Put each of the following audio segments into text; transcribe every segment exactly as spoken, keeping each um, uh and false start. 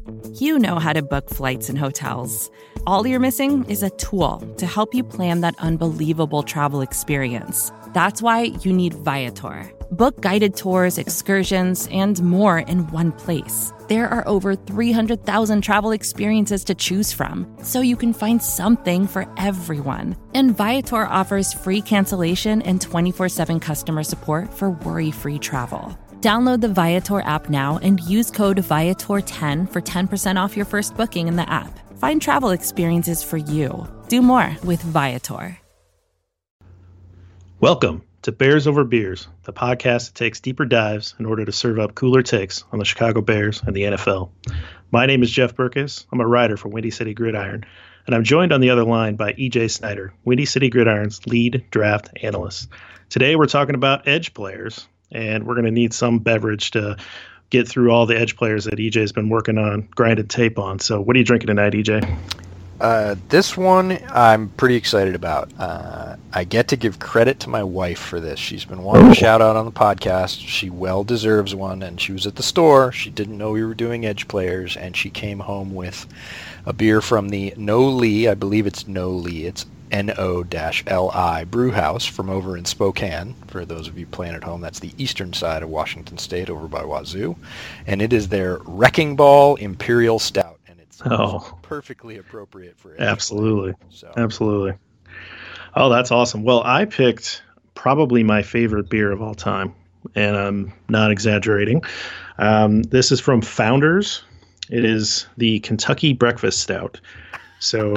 You know how to book flights and hotels. All you're missing is a tool to help you plan that unbelievable travel experience. That's why you need Viator. Book guided tours, excursions, and more in one place. There are over three hundred thousand travel experiences to choose from, so you can find something for everyone. And Viator offers free cancellation and twenty-four seven customer support for worry-free travel. Download the Viator app now and use code Viator ten for ten percent off your first booking in the app. Find travel experiences for you. Do more with Viator. Welcome to Bears Over Beers, the podcast that takes deeper dives in order to serve up cooler takes on the Chicago Bears and the N F L. My name is Jeff Berkus. I'm a writer for Windy City Gridiron, and I'm joined on the other line by E J Snyder, Windy City Gridiron's lead draft analyst. Today we're talking about edge players, and we're going to need some beverage to get through all the edge players that E J's been working on, grinded tape on. So what are you drinking tonight, E J? Uh, this one I'm pretty excited about. Uh, I get to give credit to my wife for this. She's been wanting a shout out on the podcast. She well deserves one, and she was at the store. She didn't know we were doing edge players, and she came home with a beer from the No Lee. I believe it's No Lee. It's N O L I Brew House from over in Spokane. For those of you playing at home, that's the eastern side of Washington State over by Wazoo. And it is their Wrecking Ball Imperial Stout. Oh, perfectly appropriate for it. Absolutely. So. Absolutely. Oh, that's awesome. Well, I picked probably my favorite beer of all time, and I'm not exaggerating. Um, this is from Founders. It is the Kentucky Breakfast Stout. So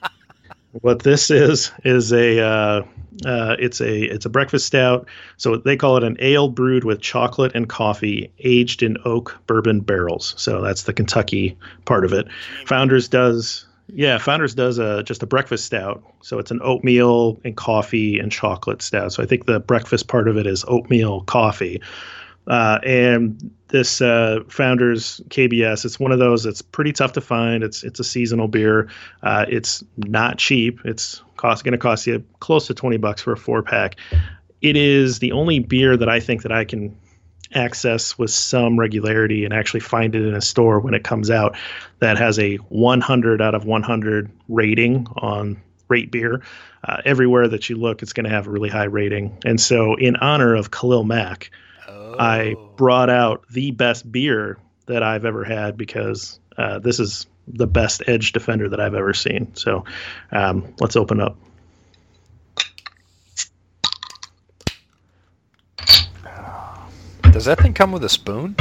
what this is is a uh, uh, it's a it's a breakfast stout. So they call it an ale brewed with chocolate and coffee, aged in oak bourbon barrels. So that's the Kentucky part of it. Founders does yeah, Founders does a just a breakfast stout. So it's an oatmeal and coffee and chocolate stout. So I think the breakfast part of it is oatmeal coffee. Uh, and this uh, Founders K B S, it's one of those that's pretty tough to find. It's it's a seasonal beer. Uh, it's not cheap. It's cost going to cost you close to twenty bucks for a four pack. It is the only beer that I think that I can access with some regularity and actually find it in a store when it comes out that has a one hundred out of one hundred rating on Rate Beer. Uh, everywhere that you look, it's going to have a really high rating. And so in honor of Khalil Mack, I brought out the best beer that I've ever had because uh, this is the best edge defender that I've ever seen. So um, let's open up. Does that thing come with a spoon?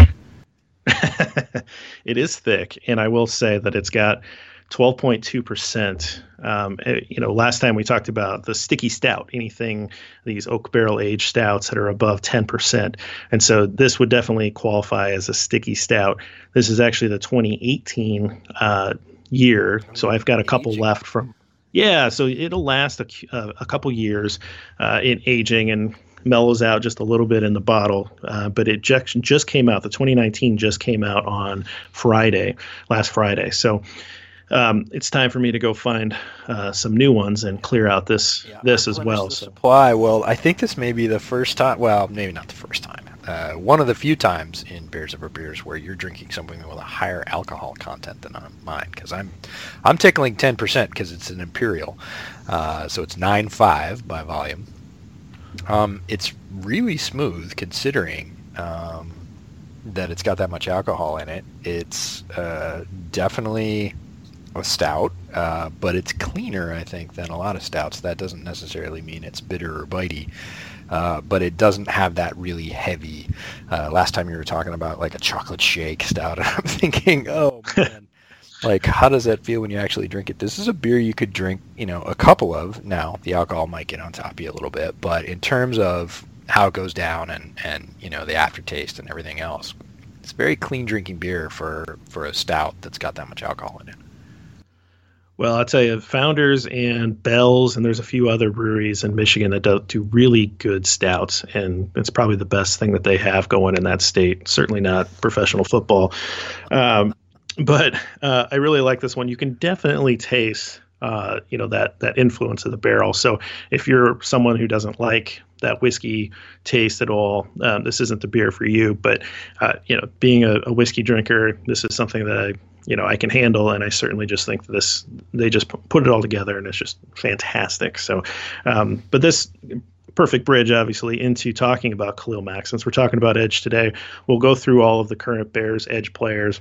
It is thick, and I will say that it's got twelve point two percent. Um, you know, last time we talked about the sticky stout, anything, these oak barrel aged stouts that are above ten percent. And so this would definitely qualify as a sticky stout. This is actually the twenty eighteen uh, year. So I've got a couple aging. left from, yeah, so it'll last a, uh, a couple years uh, in aging and mellows out just a little bit in the bottle. Uh, but it just, just came out. The twenty nineteen just came out on Friday, last Friday. So Um, it's time for me to go find uh, some new ones and clear out this yeah, this as well. So. Supply. Well, I think this may be the first time. Well, maybe not the first time. Uh, one of the few times in Bears Over Beers where you're drinking something with a higher alcohol content than on mine, because I'm I'm tickling ten percent because it's an Imperial, uh, so it's nine point five by volume. Um, it's really smooth considering um, that it's got that much alcohol in it. It's uh, definitely a stout, uh, but it's cleaner, I think, than a lot of stouts. That doesn't necessarily mean it's bitter or bitey, uh, but it doesn't have that really heavy. Uh, last time you were talking about like a chocolate shake stout, and I'm thinking, oh man, like how does that feel when you actually drink it? This is a beer you could drink, you know, a couple of. Now the alcohol might get on top of you a little bit, but in terms of how it goes down and and you know the aftertaste and everything else, it's a very clean drinking beer for for a stout that's got that much alcohol in it. Well, I'll tell you, Founders and Bell's, and there's a few other breweries in Michigan that do, do really good stouts, and it's probably the best thing that they have going in that state. Certainly not professional football. Um, but uh, I really like this one. You can definitely taste, uh, you know, that that influence of the barrel. So if you're someone who doesn't like that whiskey taste at all, um, this isn't the beer for you. But uh, you know, being a, a whiskey drinker, this is something that I you know I can handle, and I certainly just think that this they just put it all together, and it's just fantastic. So, um, but this. Perfect bridge, obviously, into talking about Khalil Mack. Since we're talking about edge today, we'll go through all of the current Bears edge players.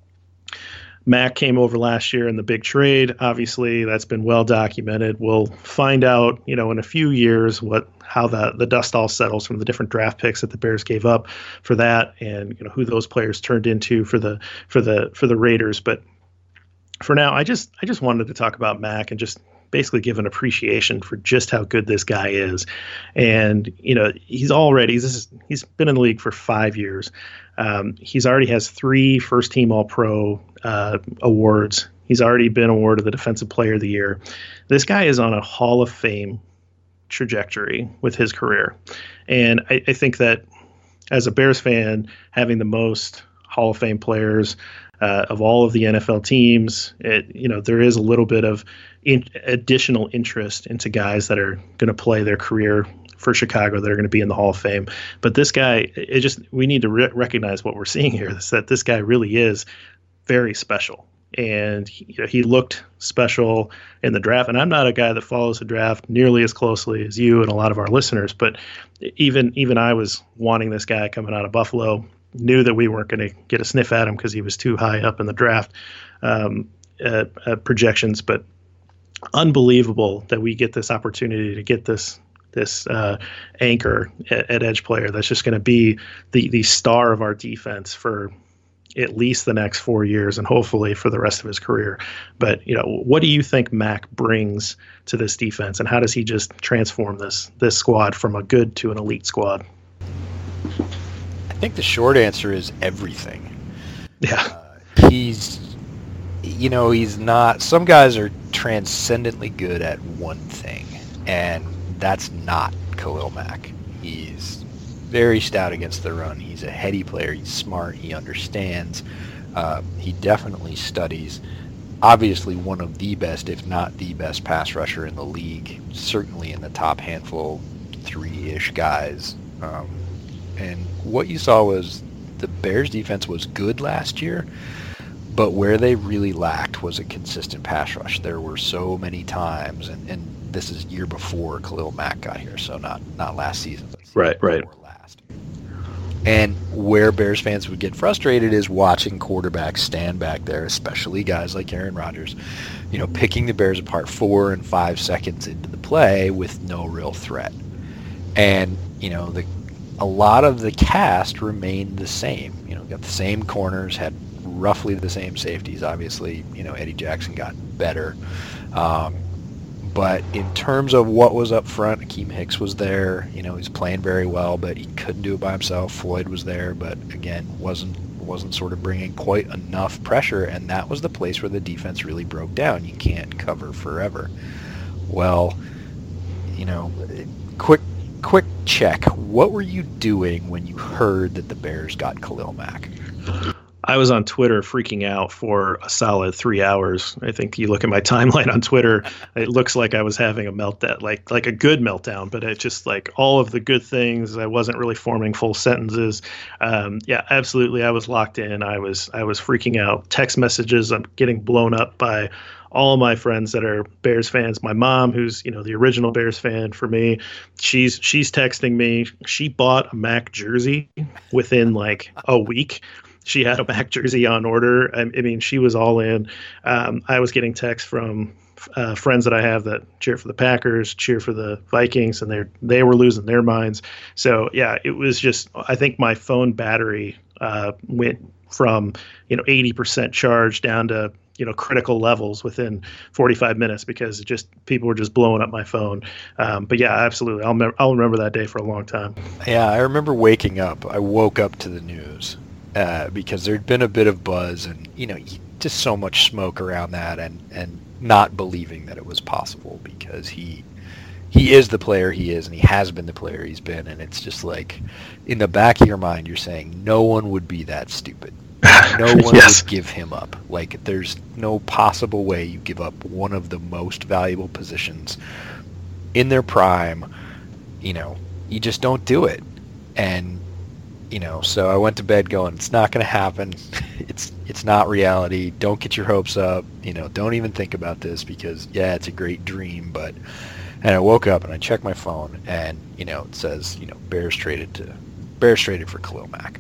Mack came over last year in the big trade. Obviously, that's been well documented. We'll find out, you know, in a few years what how the the dust all settles from the different draft picks that the Bears gave up for that, and you know who those players turned into for the for the for the Raiders. But for now, I just I just wanted to talk about Mack and just basically give an appreciation for just how good this guy is. And, you know, he's already, this is, he's been in the league for five years. Um, he's already has three first team all pro uh, awards. He's already been awarded the defensive player of the year. This guy is on a Hall of Fame trajectory with his career. And I, I think that as a Bears fan, having the most Hall of Fame players uh, of all of the N F L teams, it, you know, there is a little bit of in, additional interest into guys that are going to play their career for Chicago that are going to be in the Hall of Fame. But this guy, it just, we need to re- recognize what we're seeing here, is that this guy really is very special. And you know, he looked special in the draft. And I'm not a guy that follows the draft nearly as closely as you and a lot of our listeners, but even even I was wanting this guy coming out of Buffalo, knew that we weren't going to get a sniff at him because he was too high up in the draft um, uh, uh, projections. But unbelievable that we get this opportunity to get this this uh, anchor at, at edge player that's just going to be the the star of our defense for at least the next four years and hopefully for the rest of his career. But, you know, what do you think Mack brings to this defense, and how does he just transform this this squad from a good to an elite squad? I think the short answer is everything. Yeah. Uh, he's, you know, he's not, some guys are transcendently good at one thing, and that's not Khalil Mack. He's very stout against the run. He's a heady player. He's smart. He understands. Uh, he definitely studies. Obviously one of the best, if not the best pass rusher in the league, certainly in the top handful, three-ish guys. Um, and what you saw was the Bears defense was good last year, but where they really lacked was a consistent pass rush. There were so many times, and, and this is year before Khalil Mack got here, so not, not last season. But season right, right. Last. And where Bears fans would get frustrated is watching quarterbacks stand back there, especially guys like Aaron Rodgers, you know, picking the Bears apart four and five seconds into the play with no real threat. And, you know, the a lot of the cast remained the same. You know, got the same corners, had roughly the same safeties. Obviously, you know, Eddie Jackson got better. Um, but in terms of what was up front, Akeem Hicks was there. You know, he's playing very well, but he couldn't do it by himself. Floyd was there, but again, wasn't wasn't sort of bringing quite enough pressure, and that was the place where the defense really broke down. You can't cover forever. Well, you know, quick quick check. What were you doing when you heard that the Bears got Khalil Mack? I was on Twitter freaking out for a solid three hours. I think you look at my timeline on Twitter, it looks like I was having a meltdown, like like a good meltdown, but it's just like all of the good things. I wasn't really forming full sentences. Um, yeah, absolutely. I was locked in. I was I was freaking out. Text messages, I'm getting blown up by all my friends that are Bears fans. My mom, who's, you know, the original Bears fan for me, she's she's texting me. She bought a Mack jersey within like a week. She had a Mack jersey on order. I, I mean, she was all in. Um, I was getting texts from uh, friends that I have that cheer for the Packers, cheer for the Vikings, and they they were losing their minds. So yeah, it was just, I think my phone battery uh, went from, you know, eighty percent charge down to, you know, critical levels within forty-five minutes because it just people were just blowing up my phone. Um, but yeah, absolutely, I'll me- I'll remember that day for a long time. Yeah, I remember waking up. I woke up to the news. Uh, because there'd been a bit of buzz and, you know, just so much smoke around that, and, and not believing that it was possible because he he is the player he is, and he has been the player he's been, and it's just like in the back of your mind you're saying no one would be that stupid. No one yes. would give him up. Like, there's no possible way you give up one of the most valuable positions in their prime, you know, you just don't do it. And, you know, so I went to bed going, it's not going to happen. It's it's not reality. Don't get your hopes up. You know, don't even think about this because, yeah, it's a great dream. But, and I woke up and I checked my phone and, you know, it says, you know, Bears traded to, Bears traded for Khalil Mack.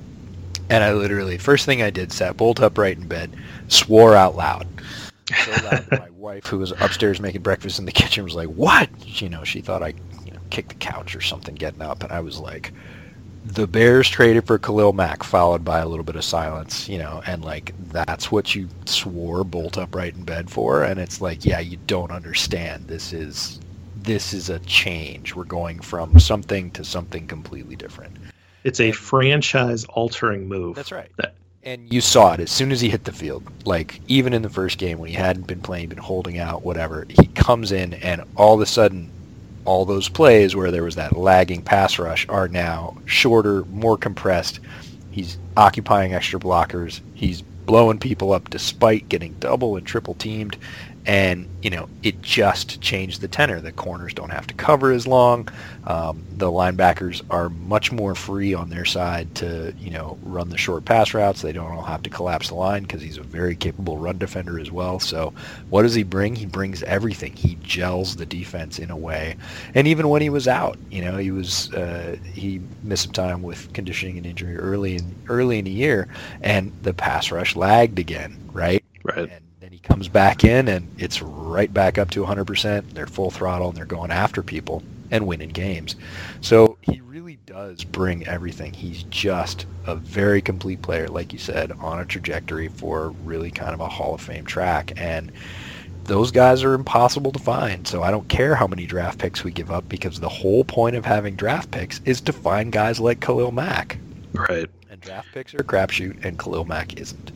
And I literally, first thing I did, sat bolt upright in bed, swore out loud. So loud that my wife, who was upstairs making breakfast in the kitchen, was like, what? You know, she thought I, you know, kicked the couch or something getting up. And I was like, the Bears traded for Khalil Mack, followed by a little bit of silence, you know, and like, that's what you swore bolt upright in bed for. And it's like, yeah, you don't understand. This is, this is a change. We're going from something to something completely different. It's a franchise-altering move. That's right. That, and you saw it as soon as he hit the field. Like, even in the first game when he hadn't been playing, been holding out, whatever, he comes in and all of a sudden, all those plays where there was that lagging pass rush are now shorter, more compressed. He's occupying extra blockers. He's blowing people up despite getting double and triple teamed. And, you know, it just changed the tenor. The corners don't have to cover as long. Um, the linebackers are much more free on their side to, you know, run the short pass routes. They don't all have to collapse the line because he's a very capable run defender as well. So what does he bring? He brings everything. He gels the defense in a way. And even when he was out, you know, he was uh, he missed some time with conditioning and injury early in, early in the year, and the pass rush lagged again, right? Right. And he comes back in and it's right back up to one hundred percent. They're full throttle and they're going after people and winning games. So he really does bring everything. He's just a very complete player, like you said, on a trajectory for really kind of a Hall of Fame track. And those guys are impossible to find. So I don't care how many draft picks we give up because the whole point of having draft picks is to find guys like Khalil Mack. Right. And draft picks are a crapshoot and Khalil Mack isn't.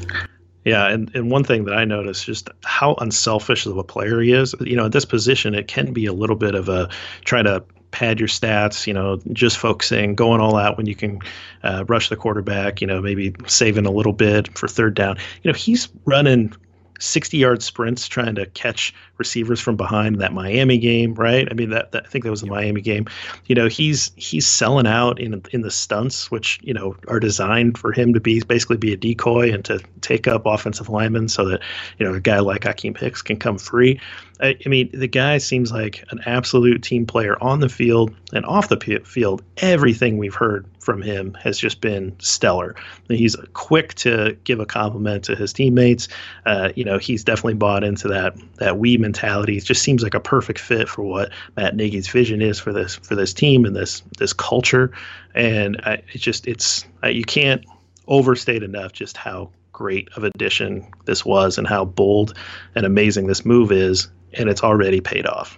Yeah, and, and one thing that I noticed just how unselfish of a player he is. You know, at this position, it can be a little bit of a try to pad your stats, you know, just focusing, going all out when you can uh, rush the quarterback, you know, maybe saving a little bit for third down. You know, he's running sixty-yard sprints trying to catch receivers from behind that Miami game, right? I mean, that, that I think that was the yeah. Miami game. You know, he's he's selling out in in the stunts, which, you know, are designed for him to be basically be a decoy and to take up offensive linemen so that, you know, a guy like Akeem Hicks can come free. I, I mean, the guy seems like an absolute team player on the field and off the p- field. Everything we've heard from him has just been stellar. He's quick to give a compliment to his teammates. Uh, you know, he's definitely bought into that that we mentality. It just seems like a perfect fit for what Matt Nagy's vision is for this for this team and this this culture. And I, it just it's I, you can't overstate enough just how great of addition this was and how bold and amazing this move is. And it's already paid off.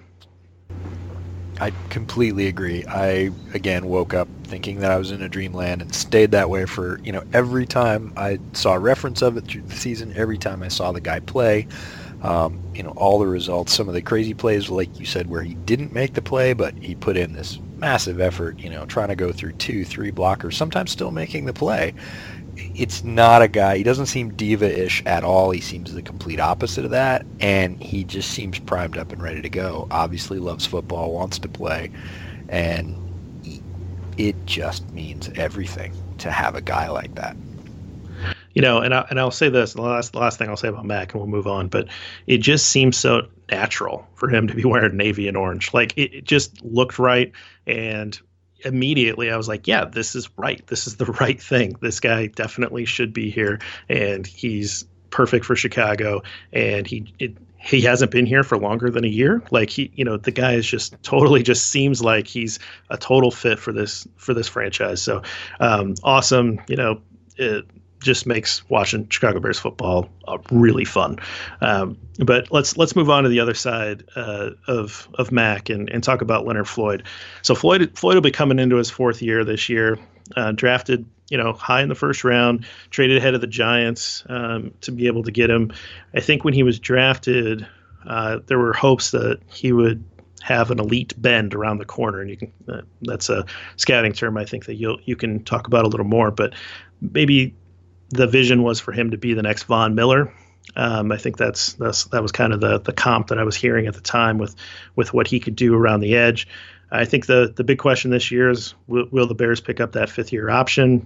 I completely agree. I, again, woke up thinking that I was in a dreamland and stayed that way for, you know, every time I saw a reference of it through the season, every time I saw the guy play, um, you know, all the results, some of the crazy plays, like you said, where he didn't make the play, but he put in this massive effort, you know, trying to go through two, three blockers, sometimes still making the play. It's not a guy, he doesn't seem diva-ish at all. He seems the complete opposite of that, and he just seems primed up and ready to go. Obviously loves football, wants to play, and it just means everything to have a guy like that. You know, and, I, and I'll say this, the last, the last thing I'll say about Mac, and we'll move on, but it just seems so natural for him to be wearing navy and orange. Like, it, it just looked right, and immediately I was like, yeah, this is right. This is the right thing. This guy definitely should be here, and he's perfect for Chicago. And he it, he hasn't been here for longer than a year. Like, he, you know, the guy is just totally just seems like he's a total fit for this for this franchise. So um, awesome. You know, it just makes watching Chicago Bears football uh, really fun. Um, but let's let's move on to the other side uh, of of Mac and, and talk about Leonard Floyd. So Floyd Floyd will be coming into his fourth year this year. Uh, drafted, you know, high in the first round, traded ahead of the Giants um, to be able to get him. I think when he was drafted, uh, there were hopes that he would have an elite bend around the corner, and you can uh, that's a scouting term I think that you you can talk about a little more. But maybe the vision was for him to be the next Von Miller. Um, I think that's, that's that was kind of the the comp that I was hearing at the time with with what he could do around the edge. I think the the big question this year is will, will the Bears pick up that fifth year option?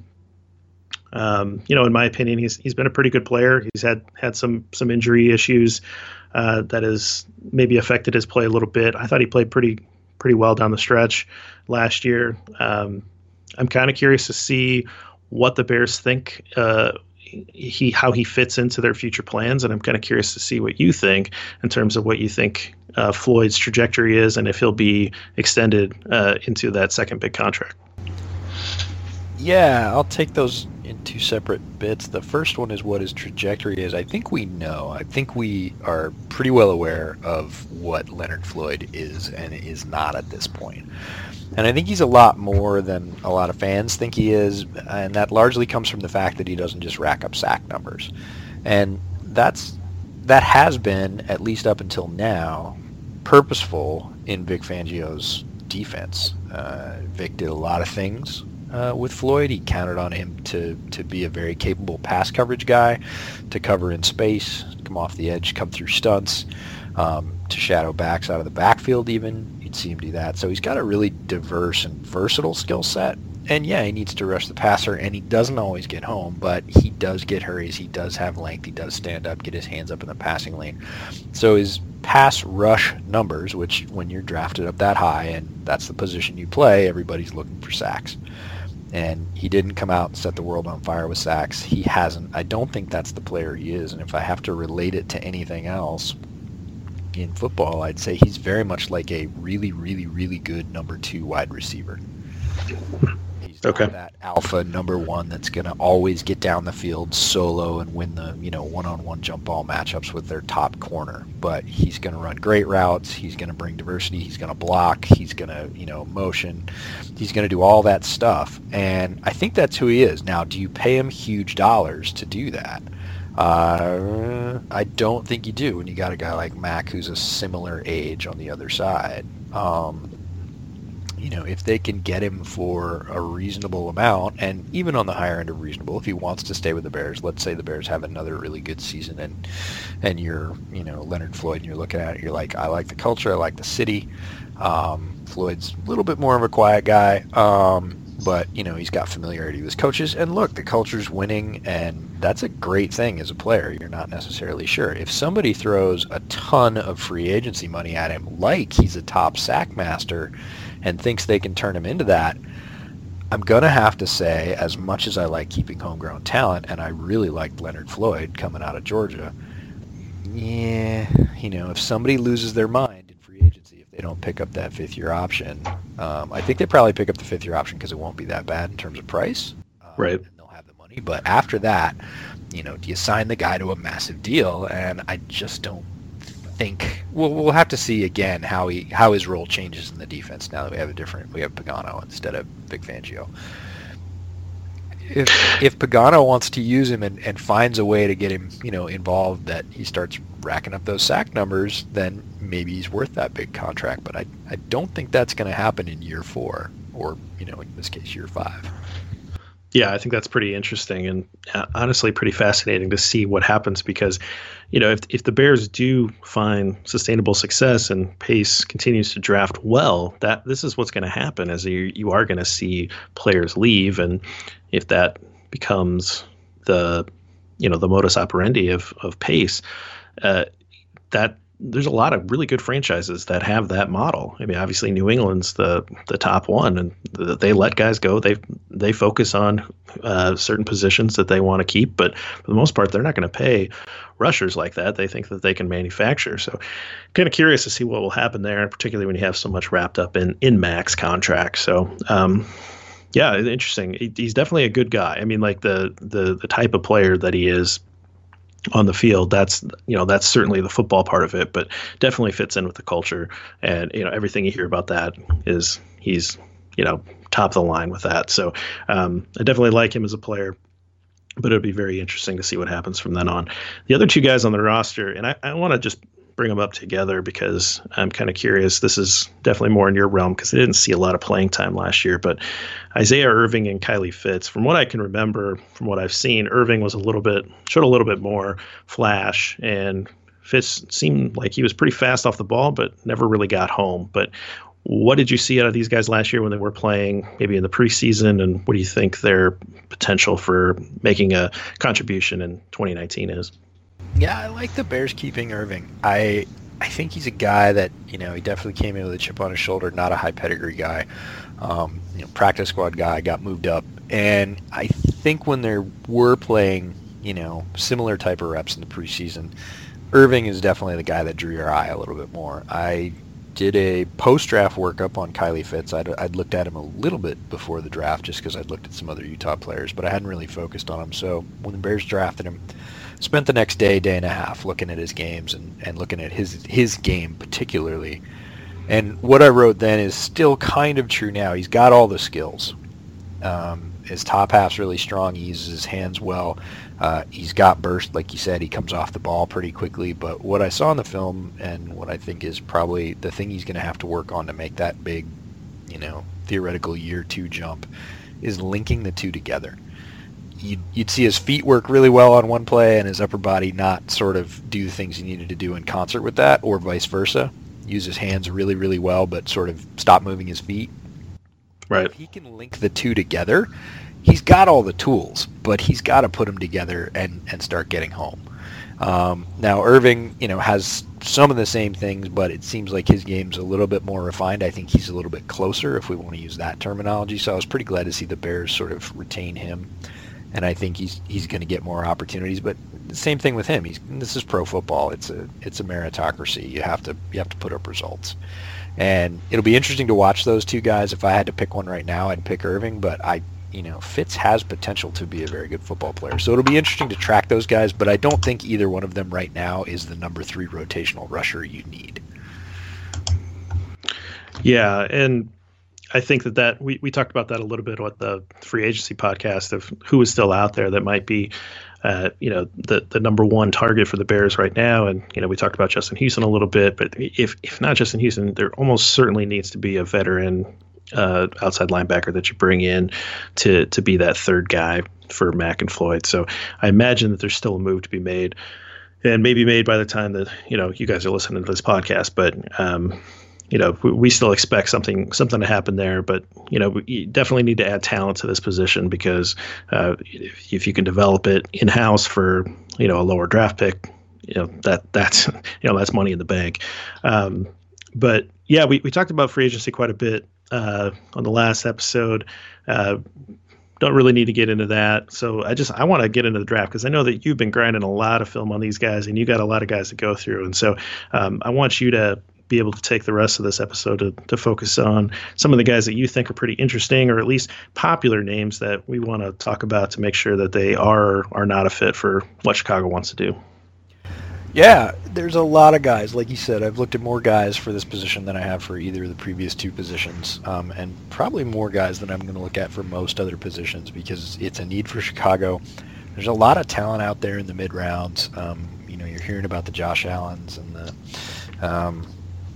Um, you know, in my opinion, he's he's been a pretty good player. He's had had some some injury issues uh, that has maybe affected his play a little bit. I thought he played pretty pretty well down the stretch last year. Um, I'm kind of curious to see what the Bears think uh, he how he fits into their future plans, and I'm kind of curious to see what you think in terms of what you think uh, Floyd's trajectory is, and if he'll be extended uh, into that second big contract. Yeah, I'll take those in two separate bits. The first one is what his trajectory is. I think we know. I think we are pretty well aware of what Leonard Floyd is and is not at this point. And I think he's a lot more than a lot of fans think he is, and that largely comes from the fact that he doesn't just rack up sack numbers. And that's that has been, at least up until now, purposeful in Vic Fangio's defense. Uh, Vic did a lot of things Uh, with Floyd. He counted on him to, to be a very capable pass coverage guy, to cover in space, come off the edge, come through stunts, um, to shadow backs out of the backfield even. You'd see him do that. So he's got a really diverse and versatile skill set. And yeah, he needs to rush the passer, and he doesn't always get home, but he does get hurries. He does have length. He does stand up, get his hands up in the passing lane. So his pass rush numbers, which when you're drafted up that high and that's the position you play, everybody's looking for sacks. And he didn't come out and set the world on fire with sacks. He hasn't. I don't think that's the player he is. And if I have to relate it to anything else in football, I'd say he's very much like a really, really, really good number two wide receiver. He's not okay. that alpha number one that's going to always get down the field solo and win the, you know, one-on-one jump ball matchups with their top corner. But he's going to run great routes. He's going to bring diversity. He's going to block. He's going to, you know, motion. He's going to do all that stuff. And I think that's who he is. Now, do you pay him huge dollars to do that? Uh, I don't think you do when you got a guy like Mac who's a similar age on the other side. Um, you know, if they can get him for a reasonable amount, and even on the higher end of reasonable, if he wants to stay with the Bears, let's say the Bears have another really good season, and and you're, you know, Leonard Floyd, and you're looking at it, you're like, I like the culture, I like the city. Um, Floyd's a little bit more of a quiet guy, um, but, you know, he's got familiarity with his coaches, and look, the culture's winning, and that's a great thing as a player. You're not necessarily sure. If somebody throws a ton of free agency money at him, like he's a top sack master, and thinks they can turn him into that, I'm going to have to say, as much as I like keeping homegrown talent, and I really liked Leonard Floyd coming out of Georgia, yeah, you know, if somebody loses their mind in free agency, if they don't pick up that fifth-year option, um, I think they probably pick up the fifth-year option because it won't be that bad in terms of price. Um, right. And they'll have the money. But after that, you know, do you sign the guy to a massive deal? And I just don't think we'll we'll have to see again how he how his role changes in the defense now that we have a different we have Pagano instead of Vic Fangio. If if Pagano wants to use him and, and finds a way to get him, you know, involved, that he starts racking up those sack numbers, then maybe he's worth that big contract. But I I don't think that's going to happen in year four, or, you know, in this case year five. Yeah, I think that's pretty interesting and uh, honestly pretty fascinating to see what happens, because, you know, if if the Bears do find sustainable success and Pace continues to draft well, that this is what's going to happen, as you you are going to see players leave, and if that becomes the, you know, the modus operandi of of Pace, uh, that there's a lot of really good franchises that have that model. I mean, obviously New England's the the top one, and the, they let guys go. They they focus on uh, certain positions that they want to keep, but for the most part, they're not going to pay rushers like that. They think that they can manufacture. So, kind of curious to see what will happen there, particularly when you have so much wrapped up in in Max contracts. So, um, yeah, interesting. He, he's definitely a good guy. I mean, like the the the type of player that he is on the field, that's, you know, that's certainly the football part of it, but definitely fits in with the culture. And, you know, everything you hear about that is he's, you know, top of the line with that. So um, I definitely like him as a player, but it'll be very interesting to see what happens from then on. The other two guys on the roster, and I, I want to just bring them up together because I'm kind of curious. This is definitely more in your realm because they didn't see a lot of playing time last year, but Isaiah Irving and Kylie Fitz, from what I can remember, from what I've seen, Irving was a little bit, showed a little bit more flash, and Fitz seemed like he was pretty fast off the ball, but never really got home. But what did you see out of these guys last year when they were playing, maybe in the preseason, and what do you think their potential for making a contribution in twenty nineteen is? Yeah, I like the Bears keeping Irving. I I think he's a guy that, you know, he definitely came in with a chip on his shoulder, not a high pedigree guy. Um, you know, practice squad guy, got moved up. And I think when they were playing, you know, similar type of reps in the preseason, Irving is definitely the guy that drew your eye a little bit more. I did a post-draft workup on Kylie Fitz. I'd, I'd looked at him a little bit before the draft just because I'd looked at some other Utah players, but I hadn't really focused on him. So when the Bears drafted him, spent the next day, day and a half looking at his games and, and looking at his his game particularly. And what I wrote then is still kind of true now. He's got all the skills. Um, his top half's really strong. He uses his hands well. Uh, he's got burst, like you said. He comes off the ball pretty quickly. But what I saw in the film, and what I think is probably the thing he's going to have to work on to make that big, you know, theoretical year two jump, is linking the two together. You'd, you'd see his feet work really well on one play and his upper body not sort of do the things he needed to do in concert with that, or vice versa. Use his hands really, really well, but sort of stop moving his feet. Right. If he can link the two together, he's got all the tools, but he's got to put them together and, and start getting home. Um, now, Irving, you know, has some of the same things, but it seems like his game's a little bit more refined. I think he's a little bit closer, if we want to use that terminology. So I was pretty glad to see the Bears sort of retain him. And I think he's he's going to get more opportunities. But the same thing with him. He's this is pro football. It's a it's a meritocracy. You have to you have to put up results. And it'll be interesting to watch those two guys. If I had to pick one right now, I'd pick Irving. But I, you know, Fitz has potential to be a very good football player. So it'll be interesting to track those guys. But I don't think either one of them right now is the number three rotational rusher you need. Yeah, and I think that, that we, we talked about that a little bit with the free agency podcast of who is still out there that might be, uh, you know, the, the number one target for the Bears right now. And, you know, we talked about Justin Houston a little bit, but if, if not Justin Houston, there almost certainly needs to be a veteran uh, outside linebacker that you bring in to, to be that third guy for Mack and Floyd. So I imagine that there's still a move to be made and maybe made by the time that, you know, you guys are listening to this podcast, but, um, you know, we, we still expect something something to happen there, but, you know, we definitely need to add talent to this position because uh, if, if you can develop it in-house for, you know, a lower draft pick, you know, that that's, you know, that's money in the bank. Um, but, yeah, we, we talked about free agency quite a bit uh, on the last episode. Uh, don't really need to get into that. So I just I want to get into the draft because I know that you've been grinding a lot of film on these guys and you got a lot of guys to go through. And so um, I want you to be able to take the rest of this episode to, to focus on some of the guys that you think are pretty interesting or at least popular names that we want to talk about to make sure that they are are not a fit for what Chicago wants to do. Yeah, there's a lot of guys. Like you said, I've looked at more guys for this position than I have for either of the previous two positions, um, and probably more guys than I'm going to look at for most other positions because it's a need for Chicago. There's a lot of talent out there in the mid-rounds. Um, you know, you're hearing about the Josh Allens and the um,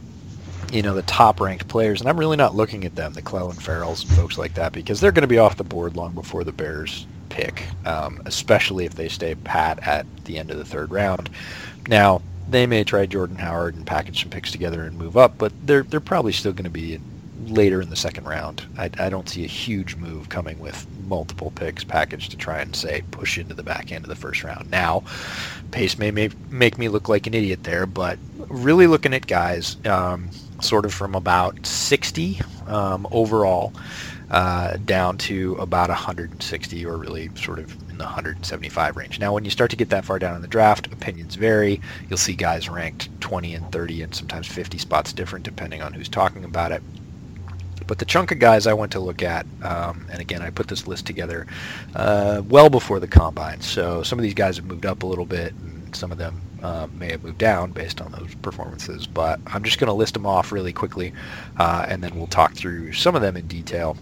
you know, the top-ranked players, and I'm really not looking at them, the Clelin Ferrells and folks like that, because they're going to be off the board long before the Bears pick, um, especially if they stay pat at the end of the third round. Now, they may try Jordan Howard and package some picks together and move up, but they're they're probably still going to be later in the second round. I, I don't see a huge move coming with multiple picks packaged to try and, say, push into the back end of the first round. Now, Pace may, may make me look like an idiot there, but really looking at guys um, sort of from about sixty um, overall uh, down to about one hundred sixty, or really sort of in the one hundred seventy-five range. Now, when you start to get that far down in the draft, opinions vary. You'll see guys ranked twenty and thirty and sometimes fifty spots different depending on who's talking about it. But the chunk of guys I went to look at, um, and again, I put this list together uh, well before the combine. So some of these guys have moved up a little bit, and some of them uh, may have moved down based on those performances. But I'm just going to list them off really quickly, uh, and then we'll talk through some of them in detail.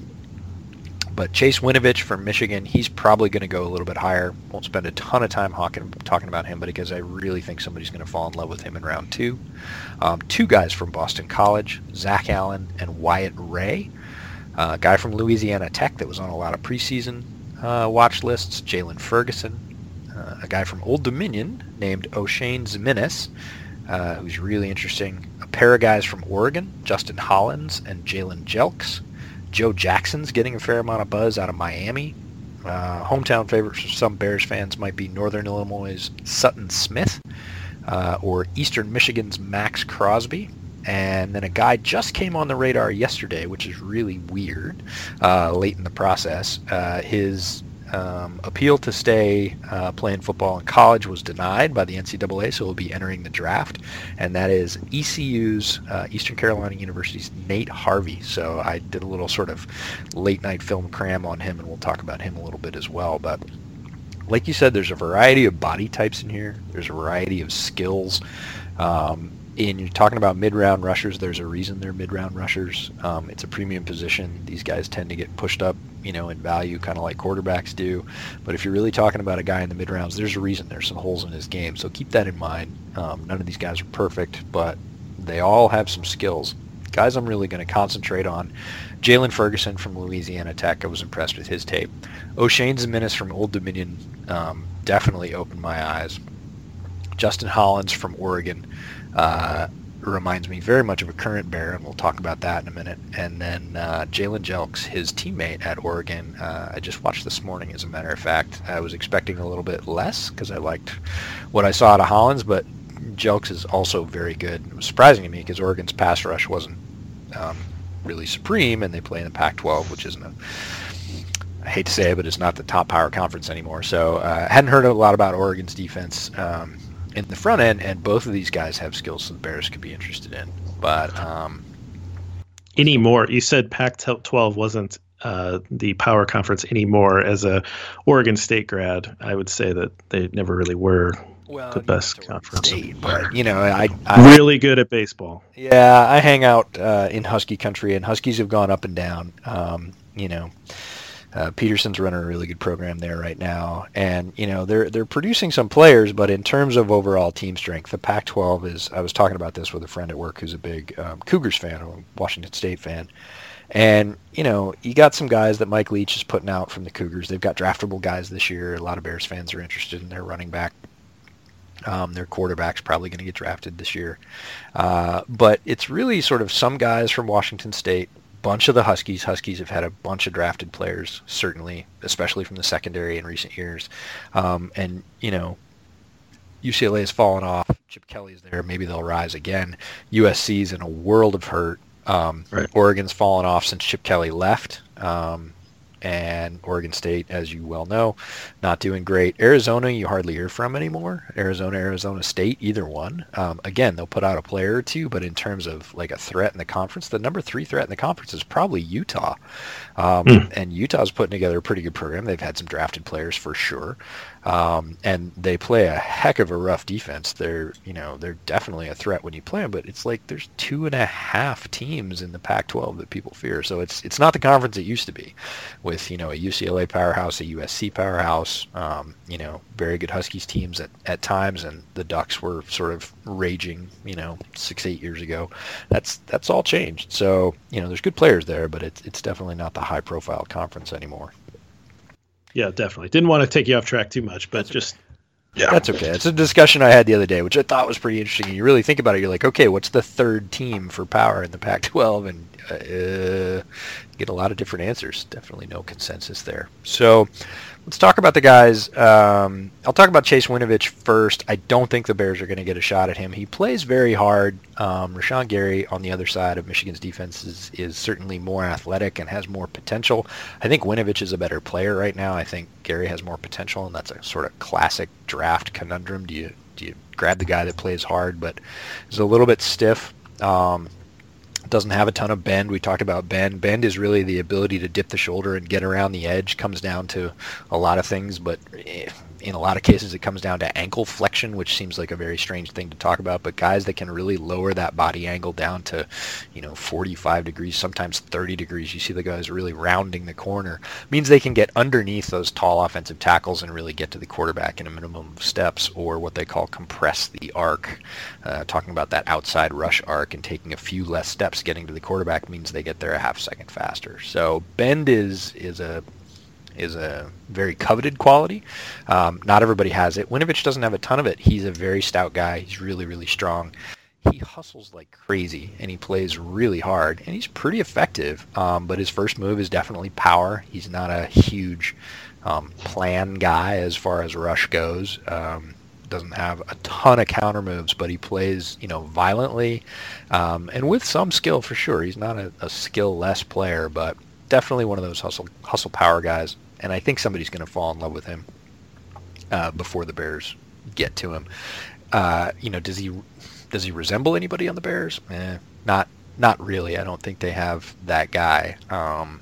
But Chase Winovich from Michigan, he's probably going to go a little bit higher. Won't spend a ton of time hawking, talking about him, but because I really think somebody's going to fall in love with him in round two. Um, two guys from Boston College, Zach Allen and Wyatt Ray. Uh, a guy from Louisiana Tech that was on a lot of preseason uh, watch lists, Jalen Ferguson. Uh, a guy from Old Dominion named O'Shane Zimenez. uh, who's really interesting. A pair of guys from Oregon, Justin Hollins and Jalen Jelks. Joe Jackson's getting a fair amount of buzz out of Miami. Uh, hometown favorites for some Bears fans might be Northern Illinois' Sutton Smith uh, or Eastern Michigan's Max Crosby. And then a guy just came on the radar yesterday, which is really weird, uh, late in the process. Uh, his um, appeal to stay uh, playing football in college was denied by the N C double A, so he'll be entering the draft. And that is E C U's, uh, Eastern Carolina University's Nate Harvey. So I did a little sort of late-night film cram on him, and we'll talk about him a little bit as well. But like you said, there's a variety of body types in here. There's a variety of skills. Um, And you're talking about mid-round rushers. There's a reason they're mid-round rushers. Um, it's a premium position. These guys tend to get pushed up, you know, in value, kind of like quarterbacks do. But if you're really talking about a guy in the mid-rounds, there's a reason there's some holes in his game. So keep that in mind. Um, none of these guys are perfect, but they all have some skills. Guys I'm really going to concentrate on. Jalen Ferguson from Louisiana Tech. I was impressed with his tape. O'Shane Ziminis from Old Dominion um, definitely opened my eyes. Justin Hollins from Oregon. Uh, reminds me very much of a current Bear, and we'll talk about that in a minute. And then uh, Jalen Jelks, his teammate at Oregon, uh, I just watched this morning, as a matter of fact. I was expecting a little bit less because I liked what I saw out of Hollins, but Jelks is also very good. It was surprising to me because Oregon's pass rush wasn't um, really supreme, and they play in the Pac twelve, which isn't a... I hate to say it, but it's not the top power conference anymore. So I uh, hadn't heard a lot about Oregon's defense um, in the front end, and both of these guys have skills that the Bears could be interested in. But um, anymore, you said Pac twelve wasn't uh, the power conference anymore. As a Oregon State grad, I would say that they never really were well, the best conference. State, but you know, I, I really good at baseball. Yeah, I hang out uh, in Husky country, and Huskies have gone up and down. Um, you know. Uh, Peterson's running a really good program there right now, and you know they're they're producing some players, but in terms of overall team strength, the Pac twelve is. I was talking about this with a friend at work who's a big um, Cougars fan, or a Washington State fan, and you know you got some guys that Mike Leach is putting out from the Cougars. They've got draftable guys this year. A lot of Bears fans are interested in their running back. Um, their quarterback's probably going to get drafted this year, uh, but it's really sort of some guys from Washington State. Bunch of the Huskies. Huskies have had a bunch of drafted players, certainly, especially from the secondary in recent years. Um, and, you know, U C L A has fallen off. Chip Kelly's there. Maybe they'll rise again. U S C's in a world of hurt. Um, right. Oregon's fallen off since Chip Kelly left. Um, and Oregon State, as you well know, not doing great. Arizona, you hardly hear from anymore. Arizona, Arizona State, either one. Um, again, they'll put out a player or two, but in terms of like a threat in the conference, the number three threat in the conference is probably Utah. Um, mm. And Utah's putting together a pretty good program. They've had some drafted players for sure. Um, and they play a heck of a rough defense. They're, you know, they're definitely a threat when you play them, but it's like there's two and a half teams in the Pac twelve that people fear. So it's it's not the conference it used to be, with, you know, a U C L A powerhouse, a U S C powerhouse, um, you know, very good Huskies teams at, at times, and the Ducks were sort of raging, you know, six, eight years ago. That's that's all changed. So, you know, there's good players there, but it's it's definitely not the high-profile conference anymore. Yeah, definitely. Didn't want to take you off track too much, but just yeah, that's okay. It's a discussion I had the other day, which I thought was pretty interesting. And you really think about it, you're like, okay, what's the third team for power in the Pac twelve? And uh, get a lot of different answers. Definitely no consensus there. So let's talk about the guys. Um, I'll talk about Chase Winovich first. I don't think the Bears are going to get a shot at him. He plays very hard. Um, Rashawn Gary on the other side of Michigan's defense is, is certainly more athletic and has more potential. I think Winovich is a better player right now. I think Gary has more potential, and that's a sort of classic draft conundrum. Do you do you grab the guy that plays hard but is a little bit stiff? Um, doesn't have a ton of bend. We talked about bend. Bend is really the ability to dip the shoulder and get around the edge. Comes down to a lot of things, but in a lot of cases it comes down to ankle flexion, which seems like a very strange thing to talk about, but guys that can really lower that body angle down to, you know, forty-five degrees, sometimes thirty degrees. You see the guys really rounding the corner. Means they can get underneath those tall offensive tackles and really get to the quarterback in a minimum of steps, or what they call compress the arc. Uh, talking about that outside rush arc and taking a few less steps getting to the quarterback means they get there a half second faster. So bend is is a is a very coveted quality. Um, not everybody has it. Winovich doesn't have a ton of it. He's a very stout guy. He's really, really strong. He hustles like crazy, and he plays really hard, and he's pretty effective. Um, but his first move is definitely power. He's not a huge um, plan guy as far as rush goes. Um, doesn't have a ton of counter moves, but he plays, you know, violently um, and with some skill for sure. He's not a, a skill-less player, but definitely one of those hustle hustle power guys. And I think somebody's going to fall in love with him uh, before the Bears get to him. Uh, you know, does he does he resemble anybody on the Bears? Eh, not not really. I don't think they have that guy. Um,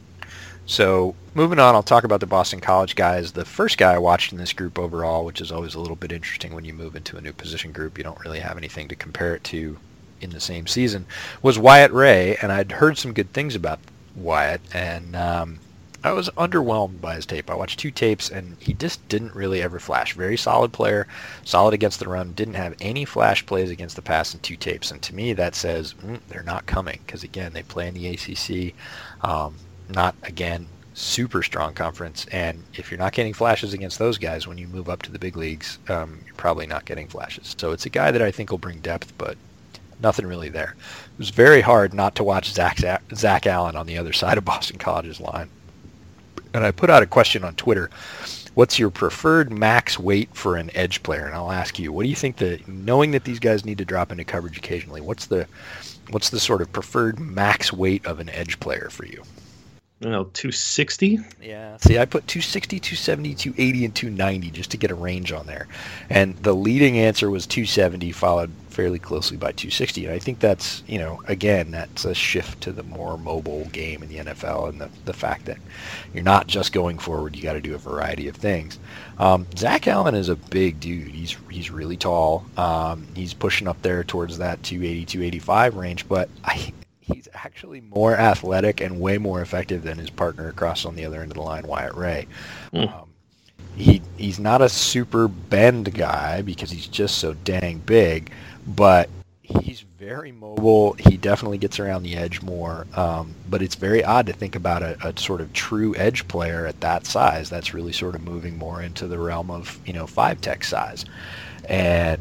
So moving on, I'll talk about the Boston College guys. The first guy I watched in this group overall, which is always a little bit interesting when you move into a new position group, you don't really have anything to compare it to in the same season, was Wyatt Ray. And I'd heard some good things about Wyatt, and um, I was underwhelmed by his tape. I watched two tapes, and he just didn't really ever flash. Very solid player, solid against the run, didn't have any flash plays against the pass in two tapes. And to me, that says mm, they're not coming, because, again, they play in the A C C. Um, Not, again, super strong conference, and if you're not getting flashes against those guys when you move up to the big leagues, um, you're probably not getting flashes. So it's a guy that I think will bring depth, but nothing really there. It was very hard not to watch Zach, Zach Allen on the other side of Boston College's line. And I put out a question on Twitter. What's your preferred max weight for an edge player? And I'll ask you, what do you think that, knowing that these guys need to drop into coverage occasionally, what's the what's the sort of preferred max weight of an edge player for you? You know, two sixty? Yeah. See, I put two sixty, two seventy, two eighty, and two ninety just to get a range on there. And the leading answer was two seventy, followed fairly closely by two sixty. And I think that's, you know, again, that's a shift to the more mobile game in the N F L, and the, the fact that you're not just going forward, you got to do a variety of things. Um, Zach Allen is a big dude. He's he's really tall. Um, he's pushing up there towards that two eighty, two eighty-five range, but I he's actually more athletic and way more effective than his partner across on the other end of the line, Wyatt Ray. Mm. Um, he he's not a super bend guy because he's just so dang big, but he's very mobile. He definitely gets around the edge more, um, but it's very odd to think about a, a sort of true edge player at that size. That's really sort of moving more into the realm of, you know, five tech size. And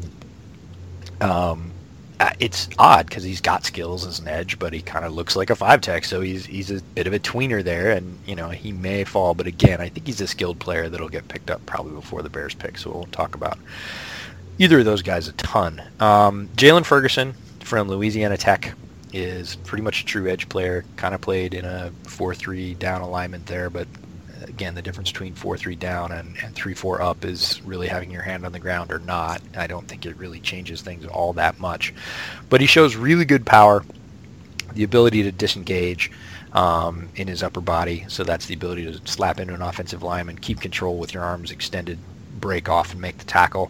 um it's odd because he's got skills as an edge, but he kind of looks like a five tech, so he's he's a bit of a tweener there, and you know he may fall. But again, I think he's a skilled player that'll get picked up probably before the Bears pick. So we'll talk about either of those guys a ton. Um, Jalen Ferguson from Louisiana Tech is pretty much a true edge player. Kind of played in a four three down alignment there, but again, the difference between four three down and, and three four up is really having your hand on the ground or not. I don't think it really changes things all that much. But he shows really good power, the ability to disengage um, in his upper body. So that's the ability to slap into an offensive lineman, keep control with your arms extended, break off, and make the tackle.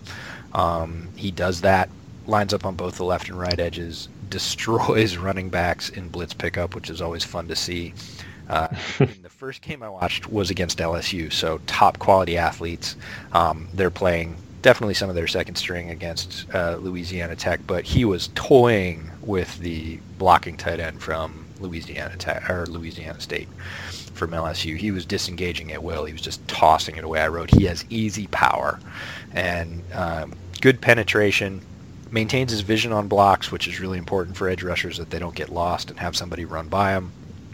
Um, he does that, lines up on both the left and right edges, destroys running backs in blitz pickup, which is always fun to see. Uh, the first game I watched was against L S U, so top quality athletes. Um, they're playing definitely some of their second string against uh, Louisiana Tech, but he was toying with the blocking tight end from Louisiana Tech or Louisiana State from L S U. He was disengaging at will. He was just tossing it away. I wrote he has easy power and um, good penetration. Maintains his vision on blocks, which is really important for edge rushers that they don't get lost and have somebody run by him.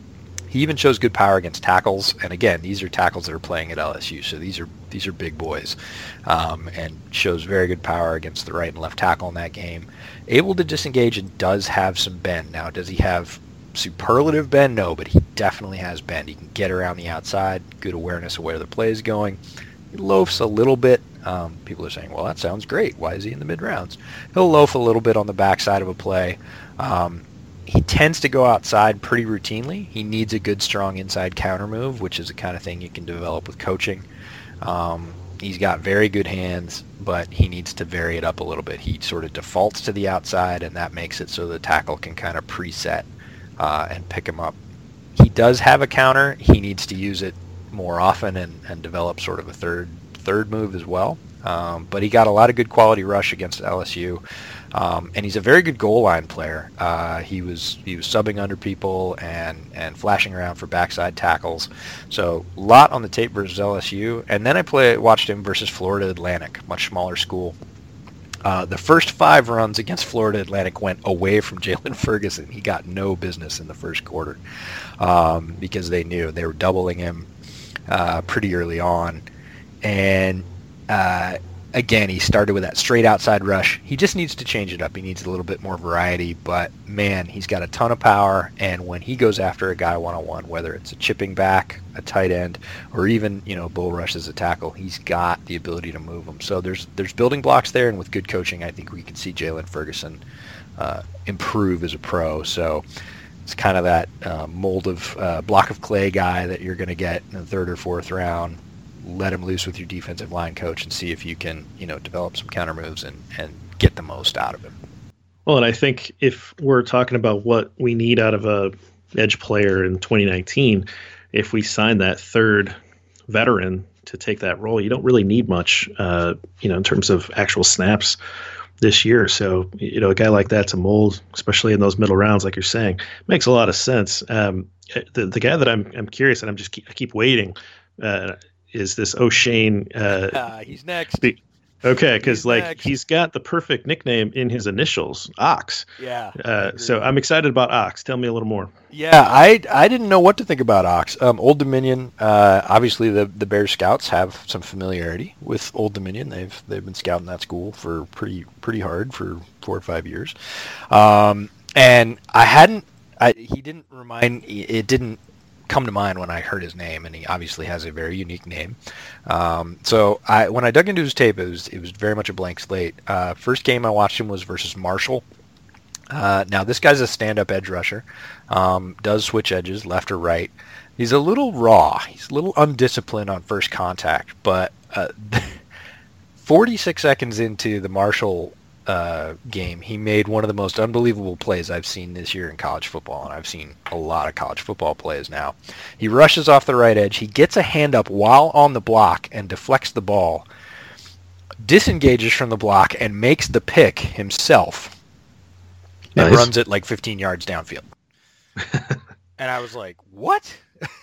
He even shows good power against tackles, and again, these are tackles that are playing at L S U, so these are these are big boys, um, and shows very good power against the right and left tackle in that game. Able to disengage and does have some bend. Now, does he have superlative bend? No, but he definitely has bend. He can get around the outside, good awareness of where the play is going. He loafs a little bit. Um, people are saying, well, that sounds great. Why is he in the mid-rounds? He'll loaf a little bit on the backside of a play. Um, He tends to go outside pretty routinely. He needs a good, strong inside counter move, which is the kind of thing you can develop with coaching. Um, he's got very good hands, but he needs to vary it up a little bit. He sort of defaults to the outside, and that makes it so the tackle can kind of preset uh, and pick him up. He does have a counter. He needs to use it more often and, and develop sort of a third third move as well. Um, but he got a lot of good quality rush against L S U, um, and he's a very good goal line player. Uh, he was he was subbing under people and, and flashing around for backside tackles. So a lot on the tape versus L S U, and then I play watched him versus Florida Atlantic, much smaller school. Uh, the first five runs against Florida Atlantic went away from Jalen Ferguson. He got no business in the first quarter um, because they knew they were doubling him uh, pretty early on. And uh, again, he started with that straight outside rush. He just needs to change it up. He needs a little bit more variety. But, man, he's got a ton of power. And when he goes after a guy one-on-one, whether it's a chipping back, a tight end, or even, you know, bull rush as a tackle, he's got the ability to move them. So there's there's building blocks there, and with good coaching, I think we can see Jalen Ferguson uh, improve as a pro. So it's kind of that uh, mold of uh, block of clay guy that you're going to get in the third or fourth round. Let him loose with your defensive line coach and see if you can, you know, develop some counter moves and, and get the most out of him. Well, and I think if we're talking about what we need out of a edge player in twenty nineteen, if we sign that third veteran to take that role, you don't really need much, uh, you know, in terms of actual snaps this year. So, you know, a guy like that to mold, especially in those middle rounds, like you're saying, makes a lot of sense. Um, the the guy that I'm I'm curious and I'm just keep, I keep waiting. Uh, is this O'Shane? Uh, uh, he's next. Be, okay, because like next. He's got the perfect nickname in his initials, Ox. Yeah. Uh, so I'm excited about Ox. Tell me a little more. Yeah, I, I didn't know what to think about Ox. Um, Old Dominion, uh, obviously the the Bears scouts have some familiarity with Old Dominion. They've they've been scouting that school for pretty pretty hard for four or five years, um, and I hadn't. I, he didn't remind. It didn't come to mind when I heard his name, and he obviously has a very unique name. Um, so I, when I dug into his tape, it was it was very much a blank slate. Uh, first game I watched him was versus Marshall. Uh, now this guy's a stand-up edge rusher, um, does switch edges left or right. He's a little raw. He's a little undisciplined on first contact, but uh, forty-six seconds into the Marshall uh, game, he made one of the most unbelievable plays I've seen this year in college football, and I've seen a lot of college football plays now. He rushes off the right edge. He gets a hand up while on the block and deflects the ball, disengages from the block, and makes the pick himself, and nice. runs it like fifteen yards downfield. And I was like, what?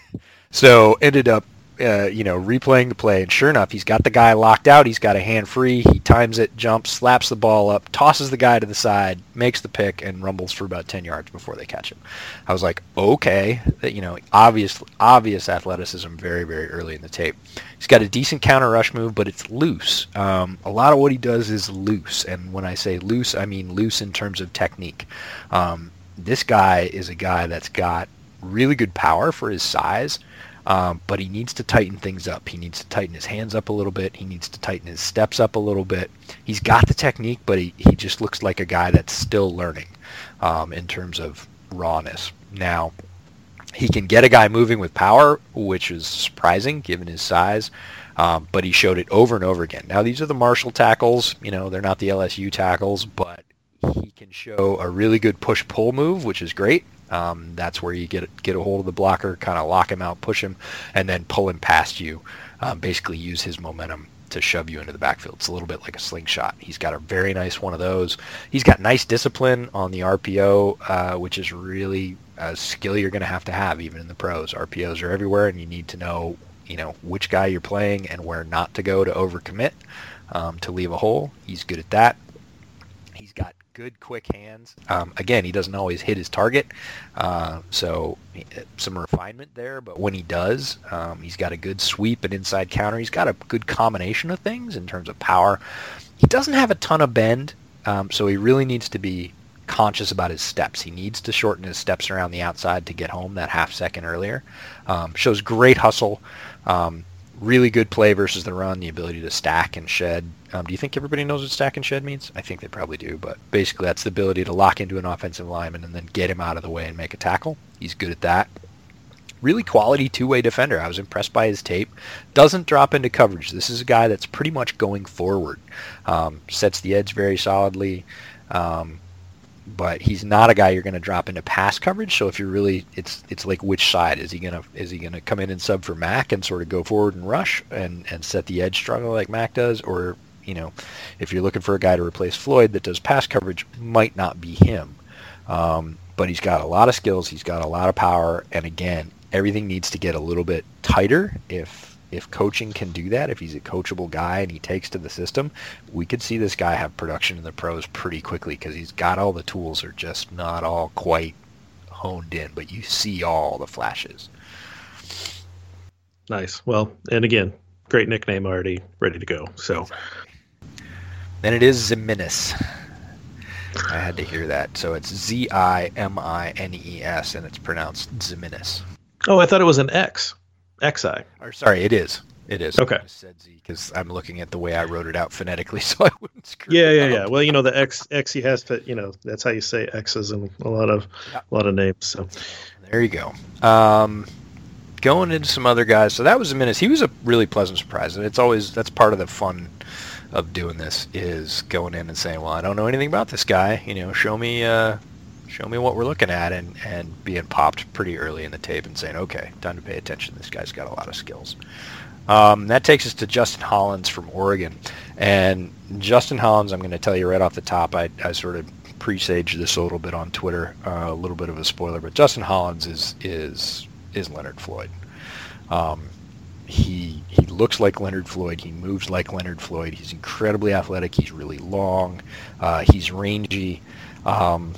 So ended up, uh, you know, replaying the play, and sure enough, he's got the guy locked out. He's got a hand free. He times it, jumps, slaps the ball up, tosses the guy to the side, makes the pick, and rumbles for about ten yards before they catch him. I was like, okay, you know, obvious, obvious athleticism very, very early in the tape. He's got a decent counter rush move, but it's loose. Um, a lot of what he does is loose, and when I say loose, I mean loose in terms of technique. Um, this guy is a guy that's got really good power for his size. Um, but he needs to tighten things up. He needs to tighten his hands up a little bit. He needs to tighten his steps up a little bit. He's got the technique, but he, he just looks like a guy that's still learning um, in terms of rawness. Now, he can get a guy moving with power, which is surprising given his size, um, but he showed it over and over again. Now, these are the Marshall tackles. You know, they're not the L S U tackles, but he can show a really good push-pull move, which is great. Um, that's where you get get a hold of the blocker, kind of lock him out, push him, and then pull him past you. Um, basically use his momentum to shove you into the backfield. It's a little bit like a slingshot. He's got a very nice one of those. He's got nice discipline on the R P O, uh, which is really a skill you're going to have to have even in the pros. R P Os are everywhere, and you need to know, you know, which guy you're playing and where not to go to overcommit, um, to leave a hole. He's good at that. He's got good quick hands. Um, again, he doesn't always hit his target, uh, so some refinement there, but when he does, um, he's got a good sweep and inside counter. He's got a good combination of things in terms of power. He doesn't have a ton of bend, um, so he really needs to be conscious about his steps. He needs to shorten his steps around the outside to get home that half second earlier. Um, shows great hustle. Um, Really good play versus the run, the ability to stack and shed. Um, do you think everybody knows what stack and shed means? I think they probably do, but basically that's the ability to lock into an offensive lineman and then get him out of the way and make a tackle. He's good at that. Really quality two-way defender. I was impressed by his tape. Doesn't drop into coverage. This is a guy that's pretty much going forward. Um, sets the edge very solidly. Um, but he's not a guy you're going to drop into pass coverage. So if you're really, it's it's like which side is he going to is he going to come in and sub for Mac and sort of go forward and rush and and set the edge struggle like Mac does, or you know, if you're looking for a guy to replace Floyd that does pass coverage, might not be him. Um, but he's got a lot of skills. He's got a lot of power. And again, everything needs to get a little bit tighter. If if coaching can do that, if he's a coachable guy and he takes to the system, we could see this guy have production in the pros pretty quickly because he's got all the tools. Are just not all quite honed in, but you see all the flashes. Nice. Well, and again, great nickname already ready to go. So exactly. Then it is Ziminis. I had to hear that. So it's Z I M I N E S, and it's pronounced Ziminis. Oh, I thought it was an X. X I. Or sorry, it is. It is. Okay. I just said Z because I'm looking at the way I wrote it out phonetically, so I wouldn't screw yeah, it yeah, up. yeah. Well, you know, the X, X he has to, you know, that's how you say X's in a lot of, yeah. a lot of names. So there you go. Um, going into some other guys. So that was Ziminis. He was a really pleasant surprise, and it's always that's part of the fun of doing this is going in and saying, well, I don't know anything about this guy. You know, show me, uh, show me what we're looking at, and, and being popped pretty early in the tape and saying, okay, time to pay attention. This guy's got a lot of skills. Um, that takes us to Justin Hollins from Oregon. And Justin Hollins, I'm going to tell you right off the top, I, I sort of presaged this a little bit on Twitter, uh, a little bit of a spoiler, but Justin Hollins is is is Leonard Floyd. Um, he he looks like Leonard Floyd. He moves like Leonard Floyd. He's incredibly athletic. He's really long. Uh, he's rangy. Um,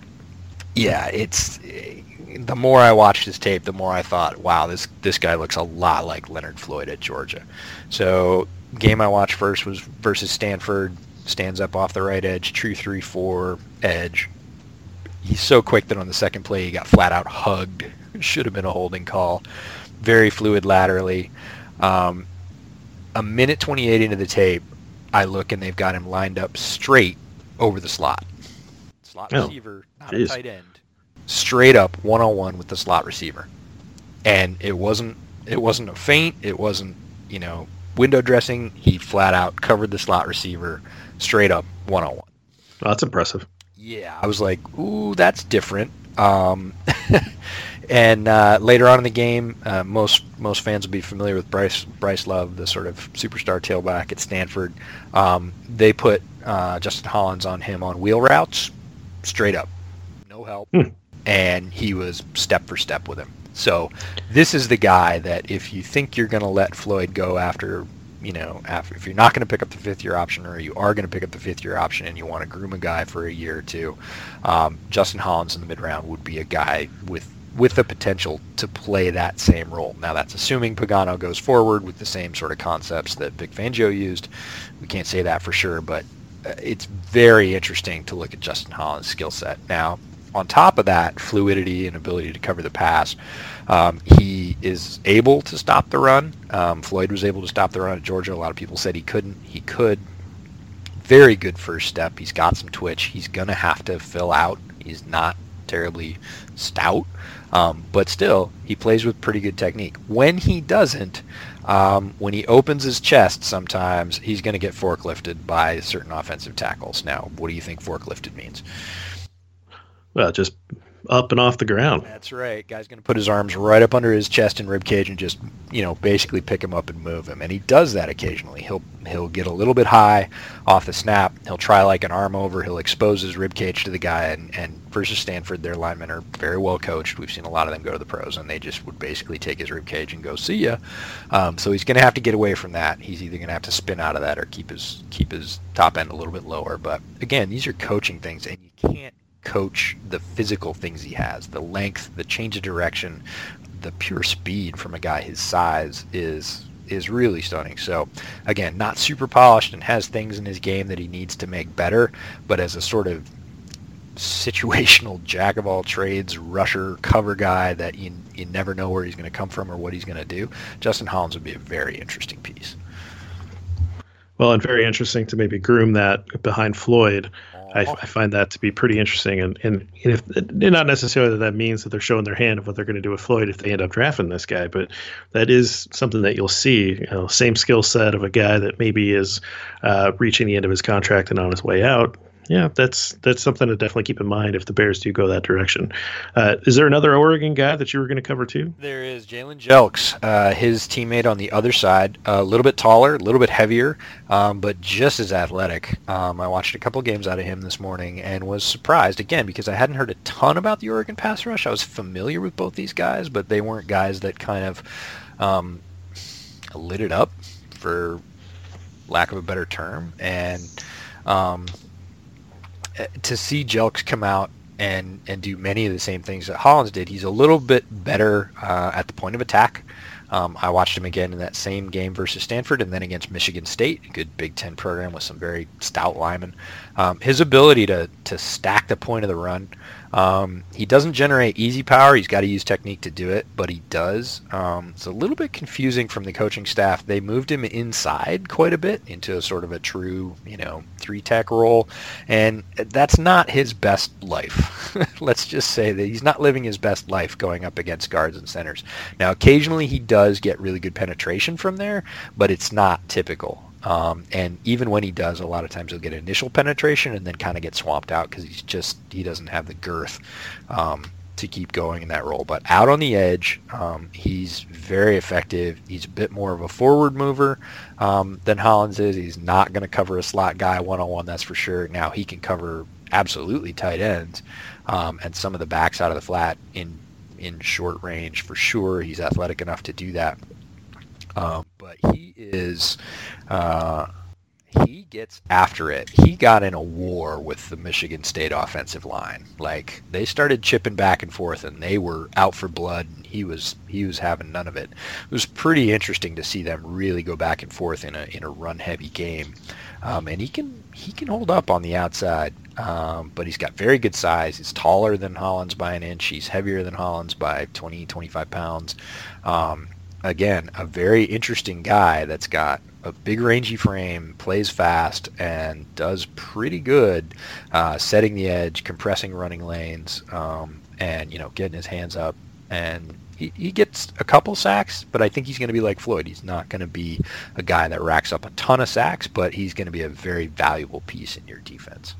yeah, it's the more I watched his tape, the more I thought, wow, this this guy looks a lot like Leonard Floyd at Georgia. So game I watched first was versus Stanford. Stands up off the right edge, true three four edge. He's so quick that on the second play he got flat out hugged. Should have been a holding call. Very fluid laterally. Um, a minute twenty-eight into the tape, I look and they've got him lined up straight over the slot. Slot oh, receiver, not geez. a tight end. Straight up one-on-one with the slot receiver. And it wasn't it wasn't a feint. It wasn't, you know, window dressing. He flat out covered the slot receiver straight up one-on-one. Oh, that's impressive. Yeah, I was like, ooh, that's different. Um, and uh, later on in the game, uh, most most fans will be familiar with Bryce Bryce Love, the sort of superstar tailback at Stanford. Um, they put uh, Justin Hollins on him on wheel routes, straight up, no help, hmm. and he was step for step with him. So this is the guy that if you think you're going to let Floyd go after, you know, after, if you're not going to pick up the fifth year option, or you are going to pick up the fifth year option and you want to groom a guy for a year or two, um, Justin Hollins in the mid round would be a guy with with the potential to play that same role. Now that's assuming Pagano goes forward with the same sort of concepts that Vic Fangio used. We can't say that for sure, but it's very interesting to look at Justin Hollins' skill set. Now, on top of that, fluidity and ability to cover the pass, um, he is able to stop the run. Um, Floyd was able to stop the run at Georgia. A lot of people said he couldn't. He could. Very good first step. He's got some twitch. He's going to have to fill out. He's not terribly stout, um, but still, he plays with pretty good technique. When he doesn't, um, when he opens his chest sometimes, he's going to get forklifted by certain offensive tackles. Now, what do you think forklifted means? Well, just up and off the ground. That's right. Guy's going to put his arms right up under his chest and rib cage and just, you know, basically pick him up and move him. And he does that occasionally. He'll he'll get a little bit high off the snap. He'll try like an arm over. He'll expose his rib cage to the guy. And, and versus Stanford, their linemen are very well coached. We've seen a lot of them go to the pros, and they just would basically take his rib cage and go, see ya. Um, so he's going to have to get away from that. He's either going to have to spin out of that or keep his keep his top end a little bit lower. But again, these are coaching things, and you can't coach the physical things he has. The length, the change of direction, the pure speed from a guy his size is is really stunning. So again, not super polished and has things in his game that he needs to make better, but as a sort of situational jack of all trades, rusher, cover guy that you, you never know where he's going to come from or what he's going to do, Justin Hollins would be a very interesting piece. Well, and very interesting to maybe groom that behind Floyd. I, I find that to be pretty interesting, and, and if not necessarily that, that means that they're showing their hand of what they're going to do with Floyd if they end up drafting this guy, but that is something that you'll see. You know, same skill set of a guy that maybe is uh, reaching the end of his contract and on his way out. Yeah, that's that's something to definitely keep in mind if the Bears do go that direction. Uh, is there another Oregon guy that you were going to cover too? There is Jalen Jelks, uh, his teammate on the other side, a little bit taller, a little bit heavier, um, but just as athletic. Um, I watched a couple games out of him this morning and was surprised, again, because I hadn't heard a ton about the Oregon pass rush. I was familiar with both these guys, but they weren't guys that kind of um, lit it up, for lack of a better term. And um, to see Jelks come out and and do many of the same things that Hollins did, he's a little bit better uh, at the point of attack. Um, I watched him again in that same game versus Stanford and then against Michigan State, a good Big Ten program with some very stout linemen. Um, his ability to, to stack the point of the run, um, he doesn't generate easy power. He's got to use technique to do it, but he does. Um, it's a little bit confusing from the coaching staff. They moved him inside quite a bit into a sort of a true, you know, three-tech role, and that's not his best life. Let's just say that he's not living his best life going up against guards and centers. Now, occasionally he does get really good penetration from there, but it's not typical. Um, and even when he does, a lot of times he'll get initial penetration and then kind of get swamped out because he's just he doesn't have the girth um, to keep going in that role. But out on the edge, um, he's very effective. He's a bit more of a forward mover um, than Hollins is. He's not going to cover a slot guy one-on-one, that's for sure. Now he can cover absolutely tight ends um, and some of the backs out of the flat in in short range for sure. He's athletic enough to do that. Um, but he is, uh, he gets after it. He got in a war with the Michigan State offensive line. Like, they started chipping back and forth, and they were out for blood, and he was he was having none of it. It was pretty interesting to see them really go back and forth in a in a run-heavy game. Um, and he can he can hold up on the outside, um, but he's got very good size. He's taller than Hollins by an inch. He's heavier than Hollins by twenty, twenty-five pounds. Um, Again, a very interesting guy that's got a big rangy frame, plays fast, and does pretty good uh, setting the edge, compressing running lanes, um, and, you know, getting his hands up. And he, he gets a couple sacks, but I think he's going to be like Floyd. He's not going to be a guy that racks up a ton of sacks, but he's going to be a very valuable piece in your defense.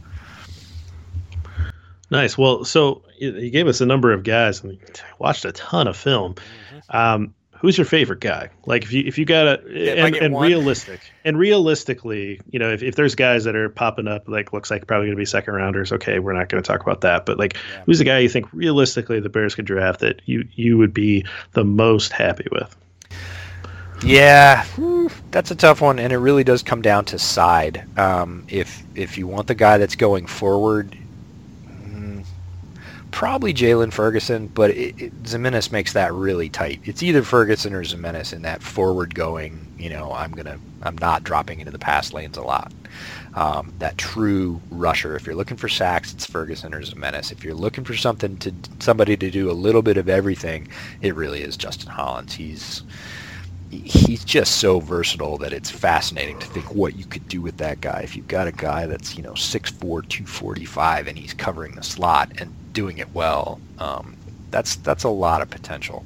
Nice. Well, so you gave us a number of guys, and we watched a ton of film. Mm-hmm. Um, Who's your favorite guy? Like, if you if you got a and, and realistic and realistically, you know, if, if there's guys that are popping up, like looks like probably going to be second rounders, okay, we're not going to talk about that. But like, yeah. Who's the guy you think realistically the Bears could draft that you you would be the most happy with? Yeah, that's a tough one, and it really does come down to side. Um, if if you want the guy that's going forward, probably Jalen Ferguson, but it, it, Zimenez makes that really tight. It's either Ferguson or Zimenez in that forward-going, you know, I'm gonna, I'm not dropping into the pass lanes a lot. Um, that true rusher. If you're looking for sacks, it's Ferguson or Zimenez. If you're looking for something to somebody to do a little bit of everything, it really is Justin Hollins. He's he's just so versatile that it's fascinating to think what you could do with that guy. If you've got a guy that's, you know, six four, two forty-five, and he's covering the slot and doing it well, um, that's that's a lot of potential.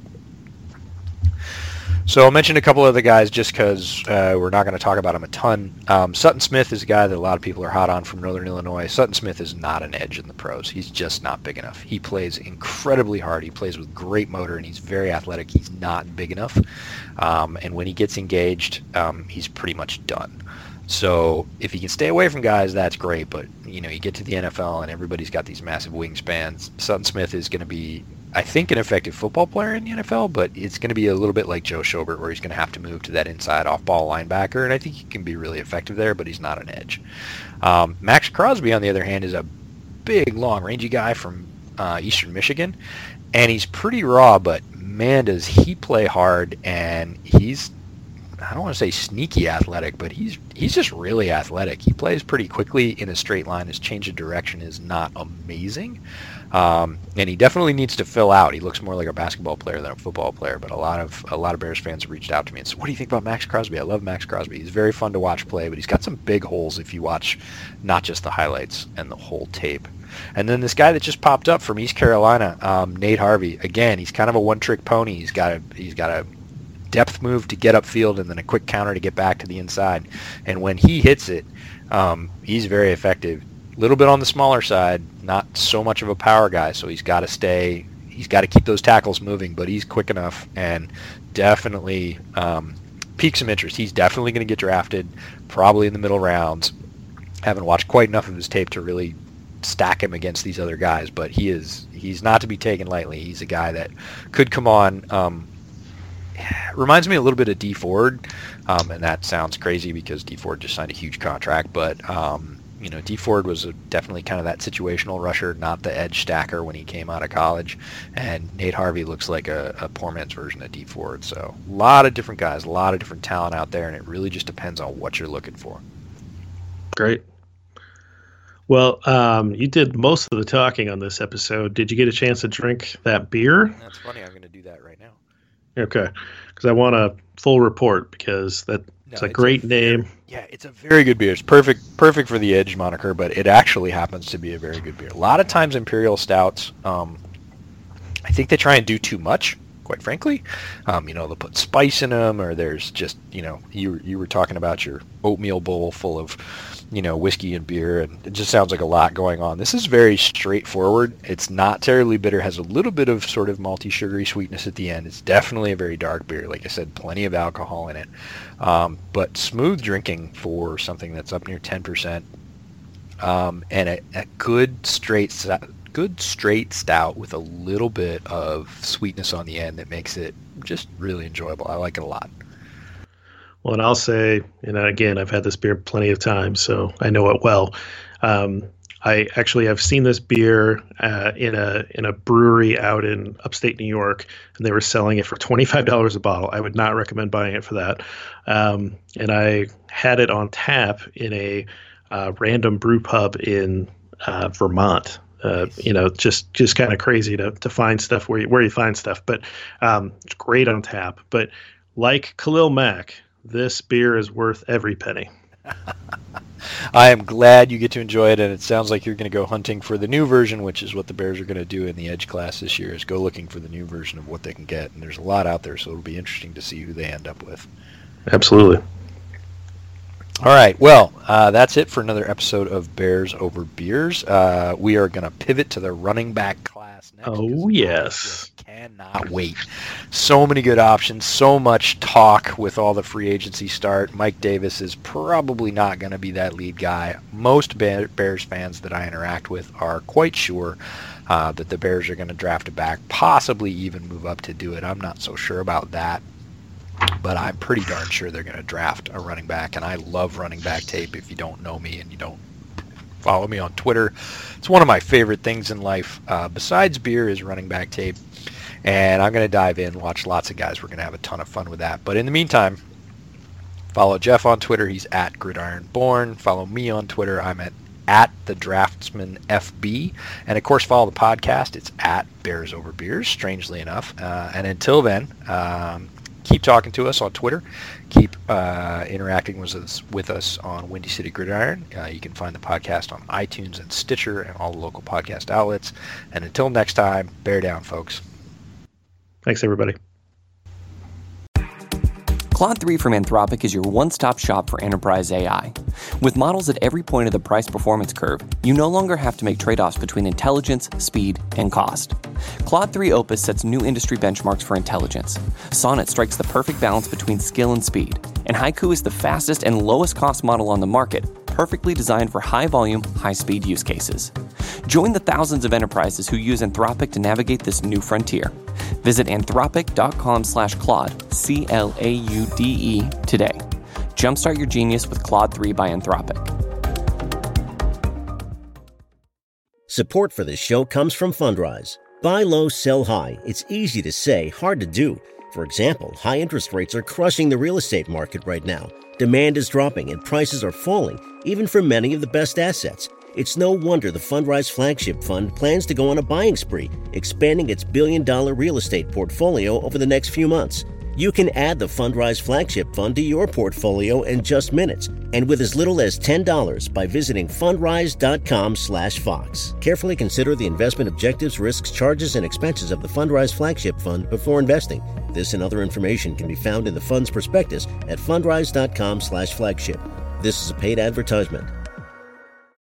So I'll mention a couple of the guys just because uh, we're not going to talk about him a ton. Um, Sutton Smith is a guy that a lot of people are hot on from Northern Illinois. Sutton Smith is not an edge in the pros. He's just not big enough. He plays incredibly hard. He plays with great motor, and he's very athletic. He's not big enough. Um, and when he gets engaged, um, he's pretty much done. So if he can stay away from guys, that's great. But, you know, you get to the N F L, and everybody's got these massive wingspans. Sutton Smith is going to be, I think, an effective football player in the N F L, but it's going to be a little bit like Joe Schobert, where he's going to have to move to that inside off-ball linebacker, and I think he can be really effective there, but he's not an edge. Um, Max Crosby, on the other hand, is a big, long, rangy guy from uh, Eastern Michigan, and he's pretty raw, but, man, does he play hard, and he's, I don't want to say sneaky athletic, but he's he's just really athletic. He plays pretty quickly in a straight line. His change of direction is not amazing. Um, and he definitely needs to fill out. He looks more like a basketball player than a football player. But a lot of a lot of Bears fans have reached out to me and said, "What do you think about Max Crosby?" I love Max Crosby. He's very fun to watch play, but he's got some big holes if you watch not just the highlights and the whole tape. And then this guy that just popped up from East Carolina, um, Nate Harvey. Again, he's kind of a one-trick pony. He's got a he's got a depth move to get upfield and then a quick counter to get back to the inside. And when he hits it, um, he's very effective. little bit on the smaller side, not so much of a power guy, so he's got to stay, he's got to keep those tackles moving, but he's quick enough and definitely um, pique some interest. He's definitely going to get drafted, probably in the middle rounds. Haven't watched quite enough of his tape to really stack him against these other guys, but he is he's not to be taken lightly. He's a guy that could come on. Um, reminds me a little bit of Dee Ford, um, and that sounds crazy because Dee Ford just signed a huge contract, but um, you know, Dee Ford was a, definitely kind of that situational rusher, not the edge stacker when he came out of college, and Nate Harvey looks like a, a poor man's version of Dee Ford. So a lot of different guys, a lot of different talent out there, and it really just depends on what you're looking for. Great. Well, um, you did most of the talking on this episode. Did you get a chance to drink that beer? That's funny. I'm going to do that right now. Okay, because I want a full report because that it's no, a it's great a name. Very, yeah, it's a very good beer. It's perfect, perfect for the Edge moniker, but it actually happens to be a very good beer. A lot of times, Imperial Stouts, um, I think they try and do too much. Quite frankly, um, you know, they'll put spice in them, or there's just, you know, you you were talking about your oatmeal bowl full of, you know, whiskey and beer, and it just sounds like a lot going on. This is very straightforward. It's not terribly bitter, has a little bit of sort of malty, sugary sweetness at the end. It's definitely a very dark beer. Like I said, plenty of alcohol in it, um, but smooth drinking for something that's up near ten percent, um, and a, a good straight good straight stout with a little bit of sweetness on the end that makes it just really enjoyable. I like it a lot. Well, and I'll say, and again, I've had this beer plenty of times, so I know it well. Um, I actually have seen this beer uh, in a in a brewery out in upstate New York, and they were selling it for twenty-five dollars a bottle. I would not recommend buying it for that. Um, and I had it on tap in a uh, random brew pub in uh, Vermont. Uh, you know, just just kind of crazy to to find stuff where you, where you find stuff, but um, it's great on tap. But like Khalil Mack, this beer is worth every penny. I am glad you get to enjoy it, and it sounds like you're going to go hunting for the new version, which is what the Bears are going to do in the Edge class this year, is go looking for the new version of what they can get. And there's a lot out there, so it'll be interesting to see who they end up with. Absolutely. All right, well, uh, that's it for another episode of Bears Over Beers. Uh, we are going to pivot to the running back class next. Oh, yes. Cannot wait. So many good options, so much talk with all the free agency start. Mike Davis is probably not going to be that lead guy. Most Bears fans that I interact with are quite sure uh, that the Bears are going to draft a back, possibly even move up to do it. I'm not so sure about that. But I'm pretty darn sure they're going to draft a running back, and I love running back tape. If you don't know me and you don't follow me on Twitter, it's one of my favorite things in life. Uh, besides beer is running back tape, and I'm going to dive in, watch lots of guys. We're going to have a ton of fun with that. But in the meantime, follow Jeff on Twitter. He's at GridironBorn. Follow me on Twitter. I'm at at the Draftsman F B, and of course follow the podcast. It's at Bears Over Beers, strangely enough. Uh, and until then, um, keep talking to us on Twitter. Keep uh, interacting with us, with us on Windy City Gridiron. Uh, you can find the podcast on iTunes and Stitcher and all the local podcast outlets. And until next time, bear down, folks. Thanks, everybody. Claude three from Anthropic is your one-stop shop for enterprise A I. With models at every point of the price-performance curve, you no longer have to make trade-offs between intelligence, speed, and cost. Claude three Opus sets new industry benchmarks for intelligence. Sonnet strikes the perfect balance between skill and speed. And Haiku is the fastest and lowest-cost model on the market, perfectly designed for high-volume, high-speed use cases. Join the thousands of enterprises who use Anthropic to navigate this new frontier. Visit anthropic.com slash Claude, C L A U D E, today. Jumpstart your genius with Claude three by Anthropic. Support for this show comes from Fundrise. Buy low, sell high. It's easy to say, hard to do. For example, high interest rates are crushing the real estate market right now. Demand is dropping and prices are falling, even for many of the best assets. It's no wonder the Fundrise Flagship Fund plans to go on a buying spree, expanding its billion-dollar real estate portfolio over the next few months. You can add the Fundrise Flagship Fund to your portfolio in just minutes, and with as little as ten dollars by visiting fundrise.com slash Fox. Carefully consider the investment objectives, risks, charges, and expenses of the Fundrise Flagship Fund before investing. This and other information can be found in the fund's prospectus at fundrise.com slash flagship. This is a paid advertisement.